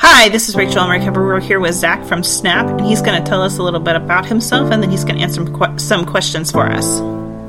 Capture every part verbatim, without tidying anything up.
Hi, this is Rachel Emmerich. We're here with Zach from Snap, and he's going to tell us a little bit about himself, and then he's going to answer some, que- some questions for us.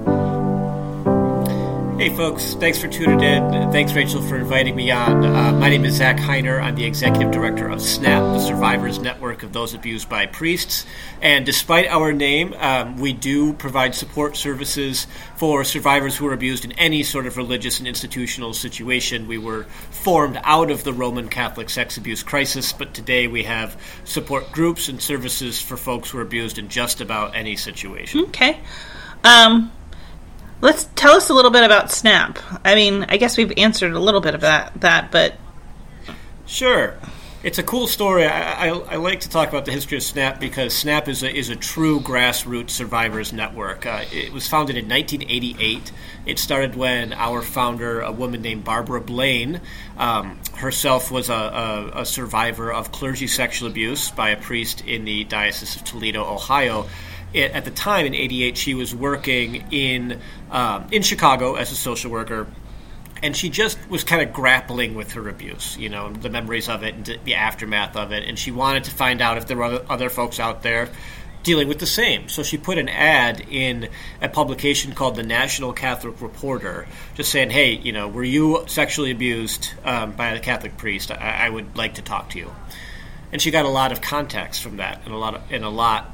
Hey folks, thanks for tuning in. Thanks Rachel for inviting me on. Uh, my name is Zach Heiner. I'm the Executive Director of SNAP, the Survivors Network of Those Abused by Priests. And despite our name, um, we do provide support services for survivors who are abused in any sort of religious and institutional situation. We were formed out of the Roman Catholic sex abuse crisis, but today we have support groups and services for folks who are abused in just about any situation. Okay. Um... Let's tell us a little bit about SNAP. I mean, I guess we've answered a little bit of that, that but... Sure. It's a cool story. I, I, I like to talk about the history of SNAP because SNAP is a, is a true grassroots survivors network. Uh, it was founded in nineteen eighty-eight. It started when our founder, a woman named Barbara Blaine, um, herself was a, a, a survivor of clergy sexual abuse by a priest in the Diocese of Toledo, Ohio. It, at the time, in eighty-eight, she was working in um, in Chicago as a social worker, and she just was kind of grappling with her abuse, you know, the memories of it and the aftermath of it, and she wanted to find out if there were other folks out there dealing with the same. So she put an ad in a publication called the National Catholic Reporter, just saying, hey, you know, were you sexually abused um, by a Catholic priest? I, I would like to talk to you. And she got a lot of context from that, and a lot of, and a lot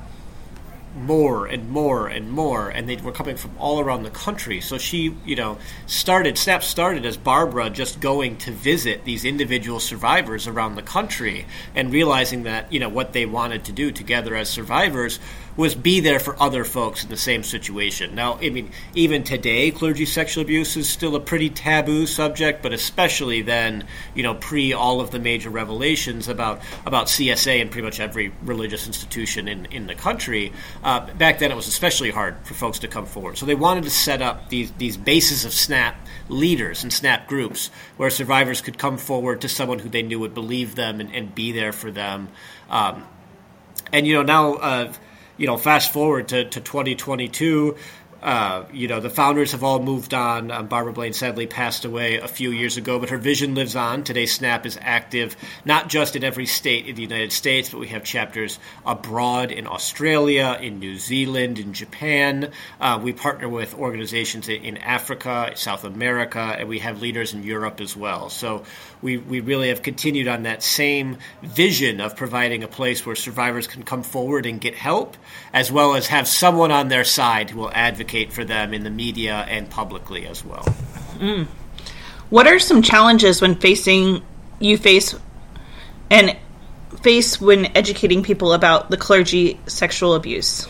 more and more and more, and they were coming from all around the country. So she, you know, started, SNAP started as Barbara just going to visit these individual survivors around the country and realizing that, you know, what they wanted to do together as survivors was be there for other folks in the same situation. Now, I mean, even today, clergy sexual abuse is still a pretty taboo subject, but especially then, you know, pre all of the major revelations about, about C S A and pretty much every religious institution in, in the country. Uh, back then, it was especially hard for folks to come forward. So they wanted to set up these, these bases of SNAP leaders and SNAP groups where survivors could come forward to someone who they knew would believe them and, and be there for them. Um, and, you know, now... Uh, You know, fast forward to, to twenty twenty-two, uh, you know, the founders have all moved on. Um, Barbara Blaine sadly passed away a few years ago, but her vision lives on. Today, SNAP is active not just in every state in the United States, but we have chapters abroad in Australia, in New Zealand, in Japan. Uh, we partner with organizations in Africa, South America, and we have leaders in Europe as well. So we, we really have continued on that same vision of providing a place where survivors can come forward and get help, as well as have someone on their side who will advocate for them in the media and publicly as well. Mm. What are some challenges when facing you face and face when educating people about the clergy sexual abuse?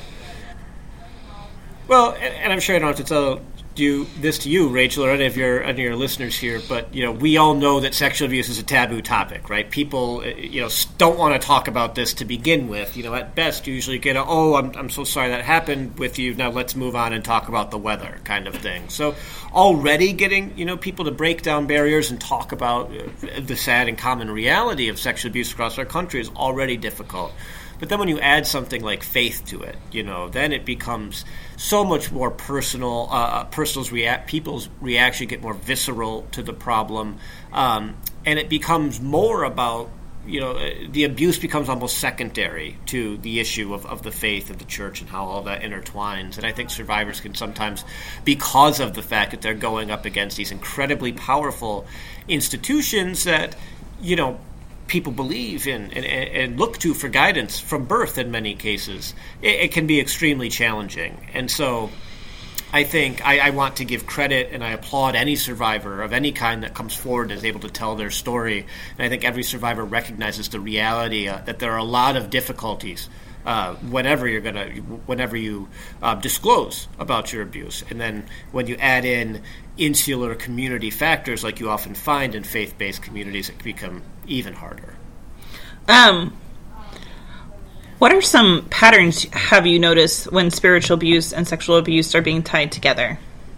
Well, and, and I'm sure I don't have to tell do this to you, Rachel, or any of your any of your listeners here, but you know, we all know that sexual abuse is a taboo topic, right? People, you know, don't want to talk about this to begin with. You know, at best, you usually get a, "Oh, I'm I'm so sorry that happened with you. Now let's move on and talk about the weather," kind of thing. So, already getting you know people to break down barriers and talk about the sad and common reality of sexual abuse across our country is already difficult. But then when you add something like faith to it, you know, then it becomes so much more personal. Uh, personal's react, people's reaction get more visceral to the problem, um, and it becomes more about, you know, the abuse becomes almost secondary to the issue of, of the faith of the church and how all that intertwines. And I think survivors can sometimes, because of the fact that they're going up against these incredibly powerful institutions that, you know, people believe in and, and look to for guidance from birth in many cases, it, it can be extremely challenging. And so I think I, I want to give credit and I applaud any survivor of any kind that comes forward and is able to tell their story. And I think every survivor recognizes the reality uh, that there are a lot of difficulties Uh, whenever you're gonna, whenever you uh, disclose about your abuse, and then when you add in insular community factors like you often find in faith-based communities, it can become even harder. Um, what are some patterns have you noticed when spiritual abuse and sexual abuse are being tied together?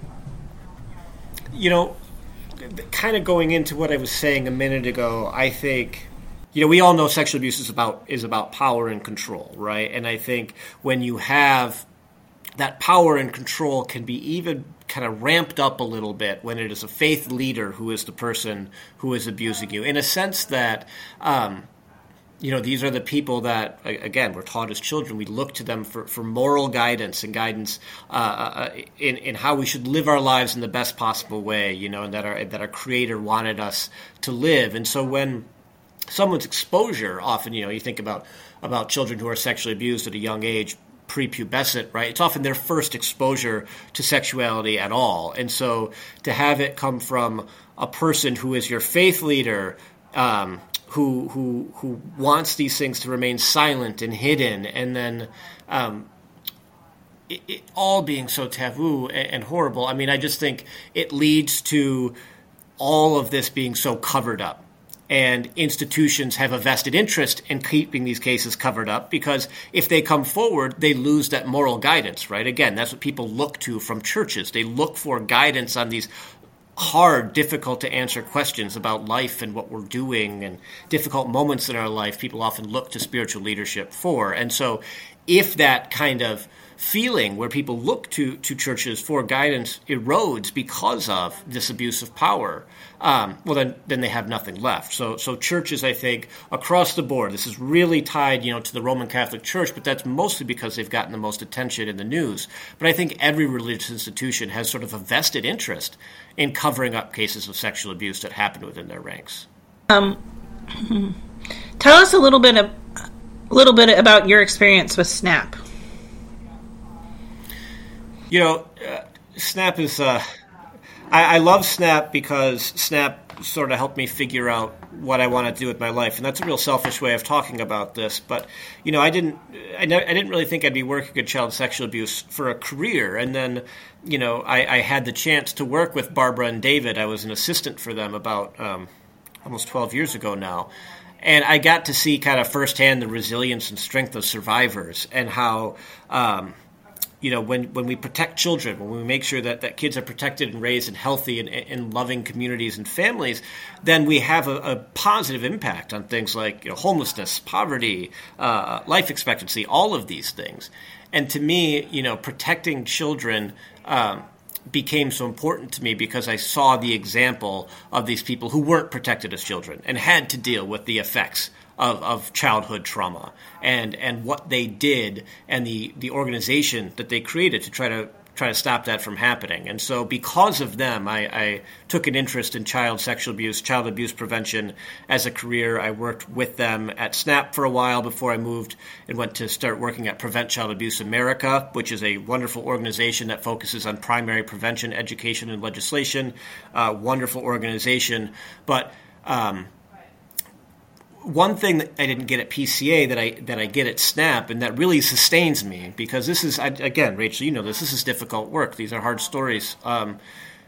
You know, kind of going into what I was saying a minute ago, I think. You know, we all know sexual abuse is about is about power and control, right? And I think when you have that power and control can be even kind of ramped up a little bit when it is a faith leader who is the person who is abusing you, in a sense that um, you know, these are the people that, again, we're taught as children. We look to them for, for moral guidance and guidance uh, in, in how we should live our lives in the best possible way, you know, and that our, that our Creator wanted us to live. And so when someone's exposure, often, you know, you think about, about children who are sexually abused at a young age, prepubescent, right? It's often their first exposure to sexuality at all. And so to have it come from a person who is your faith leader, um, who who who wants these things to remain silent and hidden, and then um, it, it all being so taboo and, and horrible. I mean, I just think it leads to all of this being so covered up. And institutions have a vested interest in keeping these cases covered up, because if they come forward, they lose that moral guidance, right? Again, that's what people look to from churches. They look for guidance on these hard, difficult to answer questions about life and what we're doing and difficult moments in our life. People often look to spiritual leadership for. And so if that kind of feeling where people look to, to churches for guidance erodes because of this abuse of power, um, well, then then they have nothing left. So so churches, I think, across the board, this is really tied, you know, to the Roman Catholic Church, but that's mostly because they've gotten the most attention in the news. But I think every religious institution has sort of a vested interest in covering up cases of sexual abuse that happen within their ranks. Um, tell us a little bit of, a little bit about your experience with SNAP. You know, uh, SNAP is, uh, I, I love SNAP because SNAP sort of helped me figure out what I want to do with my life. And that's a real selfish way of talking about this. But, you know, I didn't, I, ne- I didn't really think I'd be working in child sexual abuse for a career. And then, you know, I, I had the chance to work with Barbara and David. I was an assistant for them about um, almost twelve years ago now. And I got to see kind of firsthand the resilience and strength of survivors, and how, um, you know, when, when we protect children, when we make sure that, that kids are protected and raised in healthy and, and loving communities and families, then we have a, a positive impact on things like, you know, homelessness, poverty, uh, life expectancy, all of these things. And to me, you know, protecting children um, became so important to me because I saw the example of these people who weren't protected as children and had to deal with the effects Of, of childhood trauma, and and what they did, and the, the organization that they created to try to try to stop that from happening. And so because of them, I, I took an interest in child sexual abuse, child abuse prevention as a career. I worked with them at SNAP for a while before I moved and went to start working at Prevent Child Abuse America, which is a wonderful organization that focuses on primary prevention, education, and legislation. Uh, wonderful organization. But um, one thing that I didn't get at P C A that I that I get at SNAP, and that really sustains me, because this is, again, Rachel, you know this, this is difficult work. These are hard stories. Um,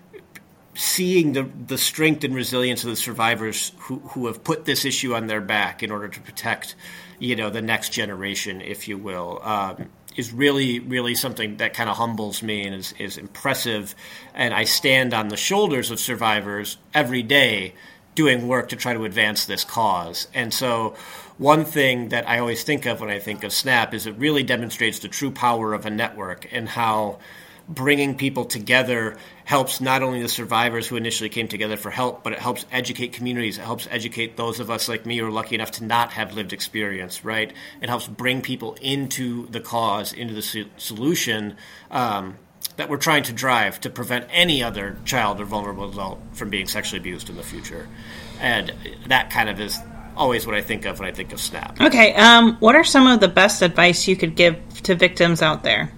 seeing the, the strength and resilience of the survivors who, who have put this issue on their back in order to protect, you know, the next generation, if you will, um, is really, really something that kind of humbles me and is, is impressive. And I stand on the shoulders of survivors every day doing work to try to advance this cause. And so one thing that I always think of when I think of SNAP is it really demonstrates the true power of a network, and how bringing people together helps not only the survivors who initially came together for help, but it helps educate communities. It helps educate those of us like me who are lucky enough to not have lived experience, right? It helps bring people into the cause, into the so- solution um, that we're trying to drive to prevent any other child or vulnerable adult from being sexually abused in the future. And that kind of is always what I think of when I think of SNAP. Okay, um, what are some of the best advice you could give to victims out there?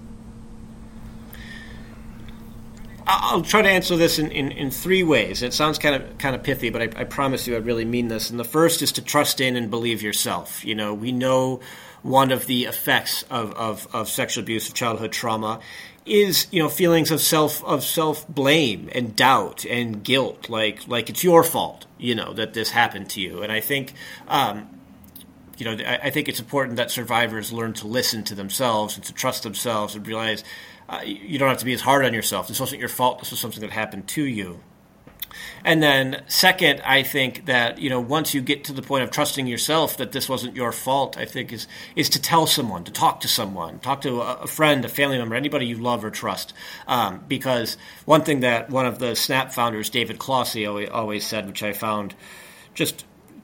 I'll try to answer this in, in, in three ways. It sounds kind of kind of pithy, but I, I promise you I really mean this. And the first is to trust in and believe yourself. You know, we know one of the effects of, of, of sexual abuse, of childhood trauma, is, you know, feelings of self of self blame and doubt and guilt, like like it's your fault, you know, that this happened to you. And I think, um, you know, I, I think it's important that survivors learn to listen to themselves and to trust themselves and realize uh, you don't have to be as hard on yourself. This wasn't your fault. This was something that happened to you. And then second, I think that, you know, once you get to the point of trusting yourself that this wasn't your fault, I think is is to tell someone, to talk to someone, talk to a, a friend, a family member, anybody you love or trust. Um, because one thing that one of the SNAP founders, David Clossie, always, always said, which I found just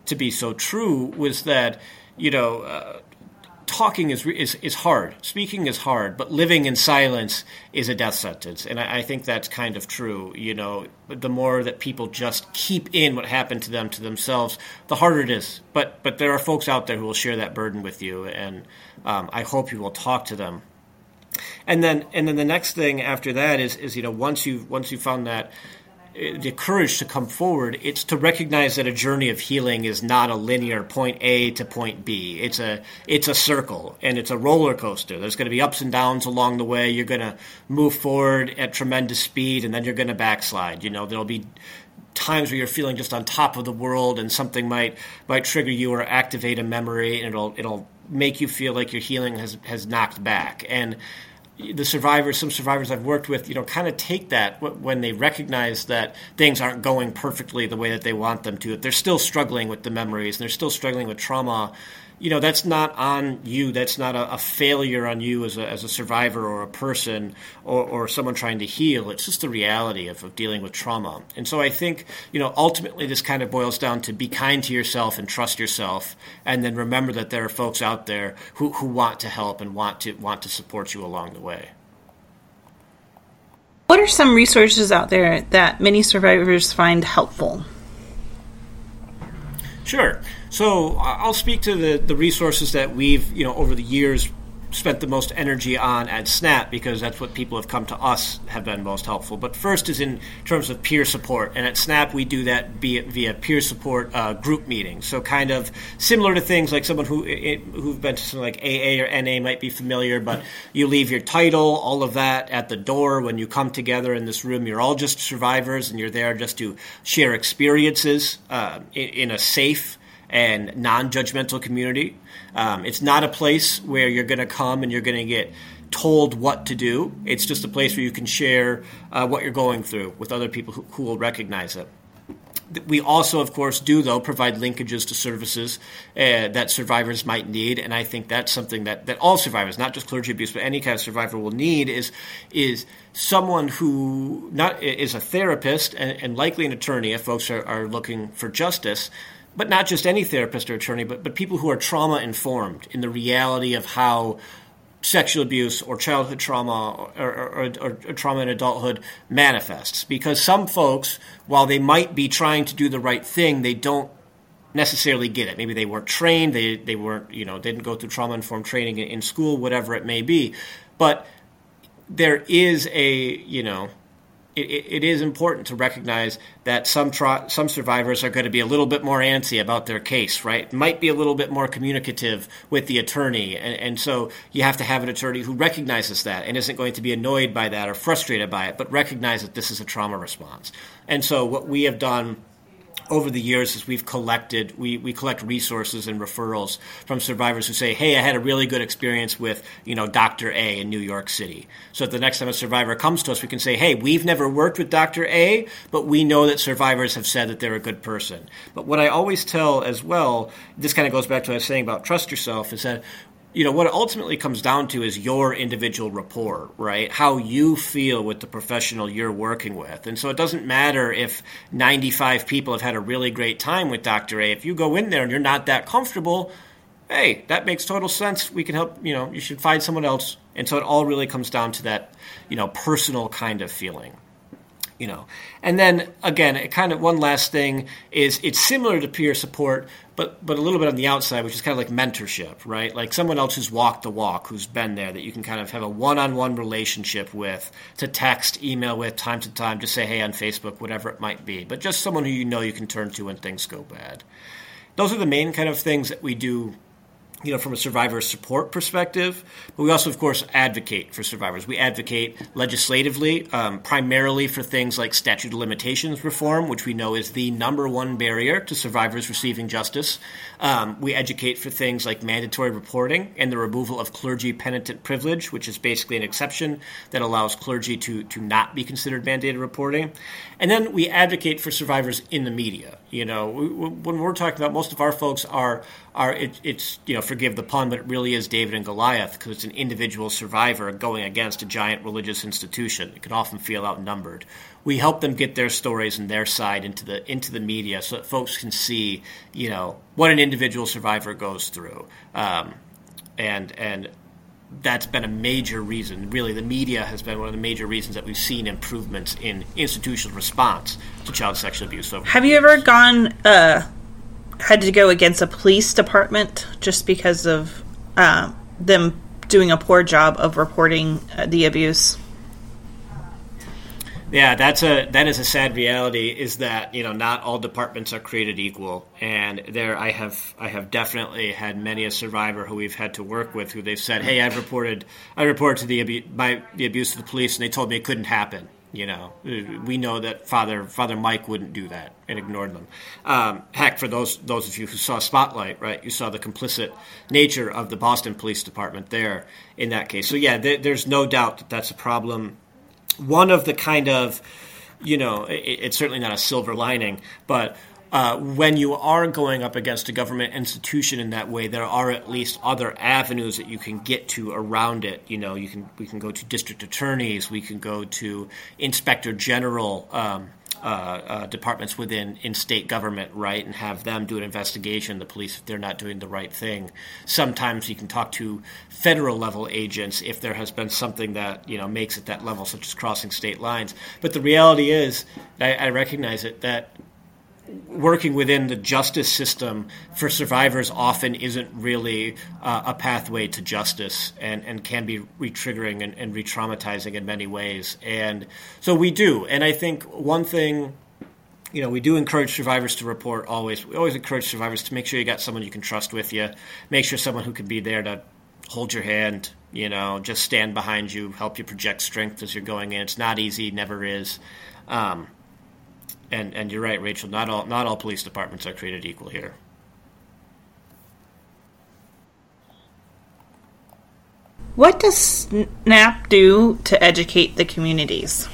to be so true was that, you know, uh, talking is, is is hard. Speaking is hard, but living in silence is a death sentence. And I, I think that's kind of true. You know, the more that people just keep in what happened to them to themselves, the harder it is. But but there are folks out there who will share that burden with you, and um, I hope you will talk to them. And then and then the next thing after that is is you know once you once you found that. The courage to come forward, it's to recognize that a journey of healing is not a linear point A to point B. It's a it's a circle, and it's a roller coaster. There's going to be ups and downs along the way. You're going to move forward at tremendous speed, and then you're going to backslide. You know, there'll be times where you're feeling just on top of the world, and something might might trigger you or activate a memory, and it'll it'll make you feel like your healing has has knocked back. And the survivors, some survivors I've worked with, you know, kind of take that when they recognize that things aren't going perfectly the way that they want them to. If they're still struggling with the memories and they're still struggling with trauma, you know, that's not on you. That's not a, a failure on you as a, as a survivor or a person or, or someone trying to heal. It's just the reality of, of dealing with trauma. And so I think, you know, ultimately this kind of boils down to be kind to yourself and trust yourself, and then remember that there are folks out there who, who want to help and want to want to support you along the way. What are some resources out there that many survivors find helpful? Sure. So I'll speak to the, the resources that we've, you know, over the years spent the most energy on at SNAP, because that's what people have come to us have been most helpful. But first is in terms of peer support. And at SNAP, we do that via, via peer support uh, group meetings. So kind of similar to things like someone who, it, who've been to something like A A or N A might be familiar, but you leave your title, all of that at the door when you come together in this room. You're all just survivors, and you're there just to share experiences uh, in, in a safe and non-judgmental community. Um, it's not a place where you're going to come and you're going to get told what to do. It's just a place where you can share uh, what you're going through with other people who, who will recognize it. We also, of course, do, though, provide linkages to services uh, that survivors might need, and I think that's something that, that all survivors, not just clergy abuse, but any kind of survivor will need, is is someone who not is a therapist and, and likely an attorney if folks are, are looking for justice, but not just any therapist or attorney, but, but people who are trauma-informed in the reality of how sexual abuse or childhood trauma or, or, or, or trauma in adulthood manifests. Because some folks, while they might be trying to do the right thing, they don't necessarily get it. Maybe they weren't trained, they they weren't, you know, didn't go through trauma-informed training in, in school, whatever it may be. But there is a, you know, It, it is important to recognize that some tra- some survivors are going to be a little bit more antsy about their case, right? Might be a little bit more communicative with the attorney. And, and so you have to have an attorney who recognizes that and isn't going to be annoyed by that or frustrated by it, but recognize that this is a trauma response. And so what we have done over the years is we've collected, we, we collect resources and referrals from survivors who say, hey, I had a really good experience with, you know, Doctor A in New York City. So the next time a survivor comes to us, we can say, hey, we've never worked with Doctor A, but we know that survivors have said that they're a good person. But what I always tell as well, this kind of goes back to what I was saying about trust yourself, is that, you know, what it ultimately comes down to is your individual rapport, right? How you feel with the professional you're working with. And so it doesn't matter if ninety-five people have had a really great time with Doctor A. If you go in there and you're not that comfortable, hey, that makes total sense. We can help, you know, you should find someone else. And so it all really comes down to that, you know, personal kind of feeling. You know, and then again, it kind of one last thing is it's similar to peer support, but but a little bit on the outside, which is kind of like mentorship, right? Like someone else who's walked the walk, who's been there, that you can kind of have a one-on-one relationship with, to text, email with, time to time, just say hey on Facebook, whatever it might be, but just someone who you know you can turn to when things go bad. Those are the main kind of things that we do, you know, from a survivor support perspective. But we also, of course, advocate for survivors. We advocate legislatively, um, primarily for things like statute of limitations reform, which we know is the number one barrier to survivors receiving justice. Um, we advocate for things like mandatory reporting and the removal of clergy penitent privilege, which is basically an exception that allows clergy to, to not be considered mandated reporting. And then we advocate for survivors in the media. You know, we, when we're talking about, most of our folks are, are it, it's, you know, for forgive the pun, but it really is David and Goliath, because it's an individual survivor going against a giant religious institution. It can often feel outnumbered. We help them get their stories and their side into the into the media so that folks can see, you know, what an individual survivor goes through. Um, and and that's been a major reason. Really, the media has been one of the major reasons that we've seen improvements in institutional response to child sexual abuse. Over Have you ever gone, uh, had to go against a police department just because of uh, them doing a poor job of reporting uh, the abuse? Yeah, that's a that is a sad reality. Is that, you know, not all departments are created equal, and there I have I have definitely had many a survivor who we've had to work with who they've said, "Hey, I've reported I reported to the abu- my the abuse of the police, and they told me it couldn't happen." You know, we know that Father Father Mike wouldn't do that, and ignored them. Um, heck, for those those of you who saw Spotlight, right, you saw the complicit nature of the Boston Police Department there in that case. So yeah, there, there's no doubt that that's a problem. One of the kind of, you know, it, it's certainly not a silver lining, but uh, when you are going up against a government institution in that way, there are at least other avenues that you can get to around it. You know, you can we can go to district attorneys, we can go to inspector general um, uh, uh, departments within in state government, right, and have them do an investigation. The police, if they're not doing the right thing. Sometimes you can talk to federal level agents if there has been something that, you know, makes it that level, such as crossing state lines. But the reality is, I, I recognize it, that working within the justice system for survivors often isn't really uh, a pathway to justice, and, and can be re-triggering and, and re-traumatizing in many ways. And so we do. And I think one thing, you know, we do encourage survivors to report always. We always encourage survivors to make sure you got someone you can trust with you. Make sure someone who can be there to hold your hand, you know, just stand behind you, help you project strength as you're going in. It's not easy, never is. Um, And and you're right, Rachel. Not all not all police departments are created equal here. What does SNAP do to educate the communities?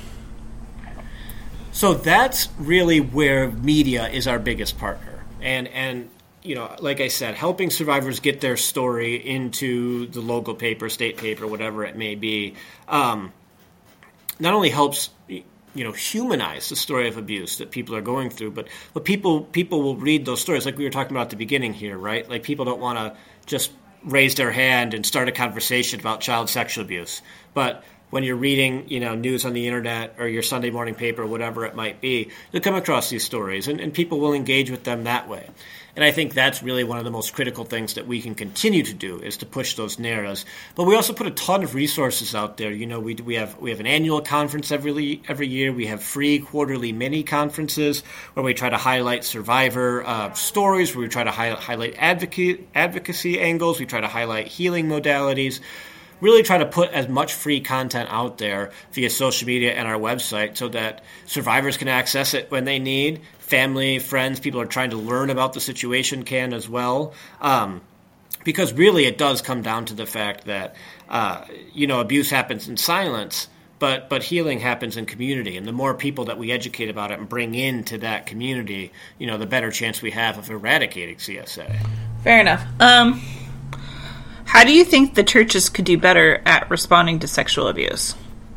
So that's really where media is our biggest partner. And and you know, like I said, helping survivors get their story into the local paper, state paper, whatever it may be, um, not only helps, you know, humanize the story of abuse that people are going through, but but people people will read those stories, like we were talking about at the beginning here, right? Like, people don't want to just raise their hand and start a conversation about child sexual abuse. But when you're reading, you know, news on the internet or your Sunday morning paper, whatever it might be, you'll come across these stories, and, and people will engage with them that way. And I think that's really one of the most critical things that we can continue to do, is to push those narratives. But we also put a ton of resources out there. You know, we we have we have an annual conference every every year. We have free quarterly mini conferences where we try to highlight survivor uh, stories, where we try to hi- highlight advocate, advocacy angles. We try to highlight healing modalities. Really try to put as much free content out there via social media and our website so that survivors can access it when they need. Family, friends, people are trying to learn about the situation can as well. Um, because really it does come down to the fact that, uh, you know, abuse happens in silence, but but healing happens in community. And the more people that we educate about it and bring into that community, you know, the better chance we have of eradicating C S A. Fair enough. Um... How do you think the churches could do better at responding to sexual abuse?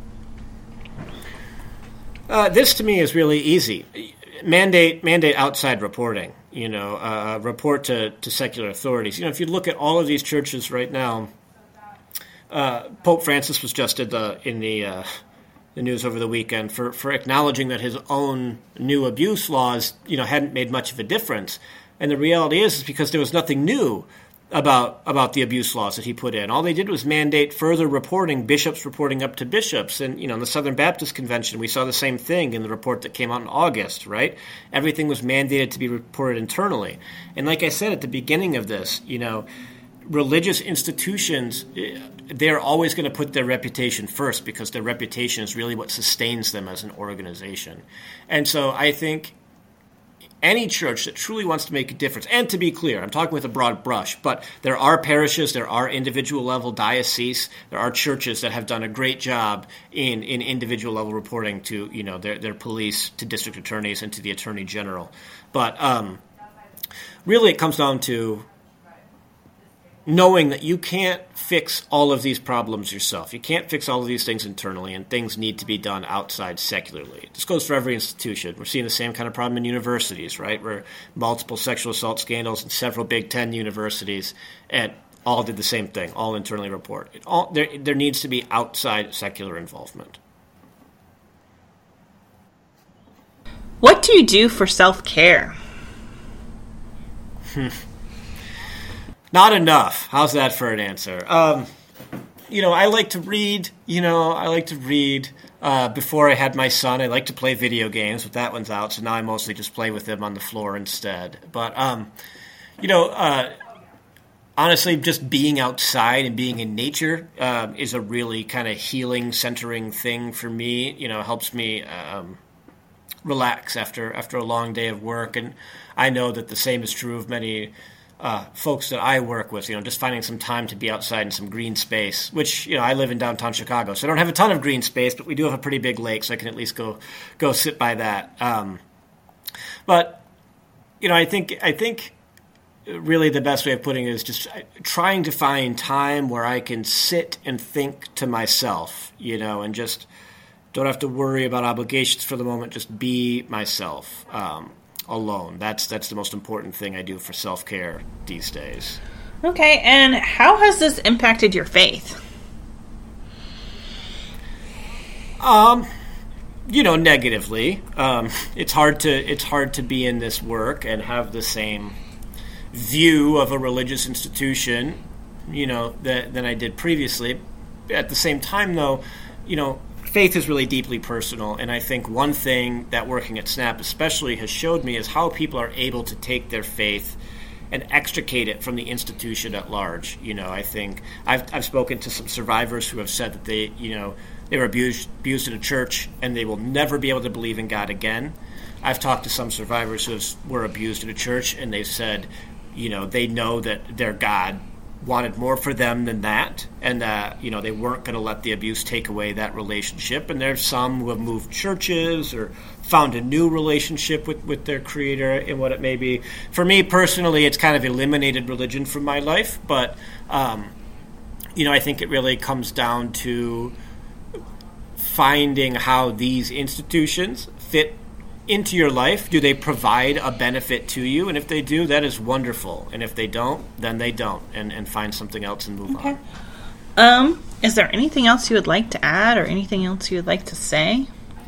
Uh, this, to me, is really easy. Mandate mandate outside reporting. You know, uh, report to, to secular authorities. You know, if you look at all of these churches right now, uh, Pope Francis was just in the in the uh, the news over the weekend for, for acknowledging that his own new abuse laws, you know, hadn't made much of a difference. And the reality is, is because there was nothing new about about the abuse laws that he put in. All they did was mandate further reporting, bishops reporting up to bishops. And, you know, in the Southern Baptist Convention, we saw the same thing in the report that came out in August, right? Everything was mandated to be reported internally. And like I said at the beginning of this, you know, religious institutions, they're always going to put their reputation first, because their reputation is really what sustains them as an organization. And so I think any church that truly wants to make a difference, and to be clear, I'm talking with a broad brush, but there are parishes, there are individual level dioceses, there are churches that have done a great job in, in individual level reporting to, you know, their, their police, to district attorneys, and to the attorney general. But um, really it comes down to knowing that you can't fix all of these problems yourself. You can't fix all of these things internally, and things need to be done outside secularly. This goes for every institution. We're seeing the same kind of problem in universities, right, where multiple sexual assault scandals in several Big Ten universities, and all did the same thing, all internally report. It all, there, there needs to be outside secular involvement. What do you do for self-care? Hmm. Not enough. How's that for an answer? Um, you know, I like to read. You know, I like to read. Uh, before I had my son, I like to play video games, but that one's out, so now I mostly just play with him on the floor instead. But, um, you know, uh, honestly, just being outside and being in nature um, is a really kind of healing, centering thing for me. You know, it helps me um, relax after after a long day of work, and I know that the same is true of many Uh, folks that I work with, you know, just finding some time to be outside in some green space, which, you know, I live in downtown Chicago, so I don't have a ton of green space, but we do have a pretty big lake, so I can at least go go sit by that. Um, but, you know, I think I think really the best way of putting it is just trying to find time where I can sit and think to myself, you know, and just don't have to worry about obligations for the moment, just be myself. Um alone. That's that's the most important thing I do for self-care these days. Okay, and how has this impacted your faith? Um, you know, negatively. Um, it's hard to it's hard to be in this work and have the same view of a religious institution, you know, that than I did previously. At the same time, though, you know, faith is really deeply personal, and I think one thing that working at SNAP especially has showed me is how people are able to take their faith and extricate it from the institution at large. You know, I think I've I've spoken to some survivors who have said that they, you know, they were abused abused in a church and they will never be able to believe in God again. I've talked to some survivors who were abused in a church, and they've said, you know, they know that their God wanted more for them than that, and that, you know, they weren't going to let the abuse take away that relationship. And there's some who have moved churches or found a new relationship with, with their creator and what it may be. For me personally, it's kind of eliminated religion from my life, but, um, you know, I think it really comes down to finding how these institutions fit into your life. Do they provide a benefit to you? And if they do, that is wonderful. And if they don't, then they don't, and, and find something else and move okay. on. Um, is there anything else you would like to add or anything else you would like to say?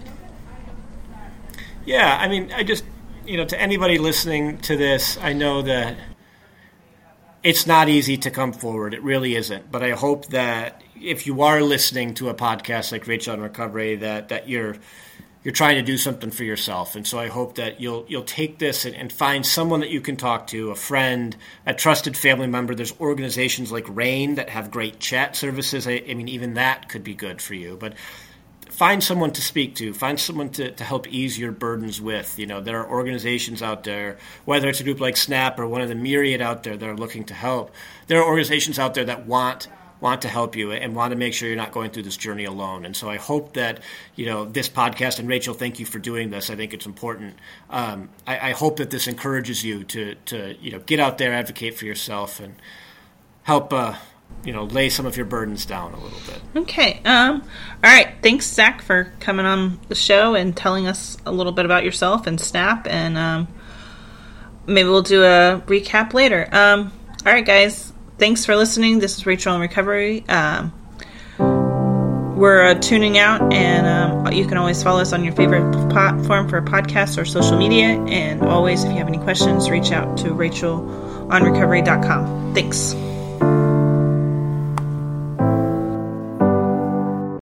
Yeah, I mean, I just, you know, to anybody listening to this, I know that it's not easy to come forward. It really isn't. But I hope that if you are listening to a podcast like Rachel on Recovery, that, that you're You're trying to do something for yourself. And so I hope that you'll you'll take this and, and find someone that you can talk to, a friend, a trusted family member. There's organizations like RAIN that have great chat services. I, I mean, even that could be good for you. But find someone to speak to. Find someone to, to help ease your burdens with. You know, there are organizations out there, whether it's a group like SNAP or one of the myriad out there that are looking to help. There are organizations out there that want want to help you and want to make sure you're not going through this journey alone. And so I hope that, you know, this podcast, and Rachel, thank you for doing this. I think it's important. Um, I, I hope that this encourages you to, to, you know, get out there, advocate for yourself, and help, uh, you know, lay some of your burdens down a little bit. Okay. Um, all right. Thanks, Zach, for coming on the show and telling us a little bit about yourself and SNAP. And um, maybe we'll do a recap later. Um, all right, guys. Thanks for listening. This is Rachel in Recovery. Um, we're uh, tuning out, and um, you can always follow us on your favorite platform for podcasts or social media. And always, if you have any questions, reach out to rachel on recovery dot com. Thanks.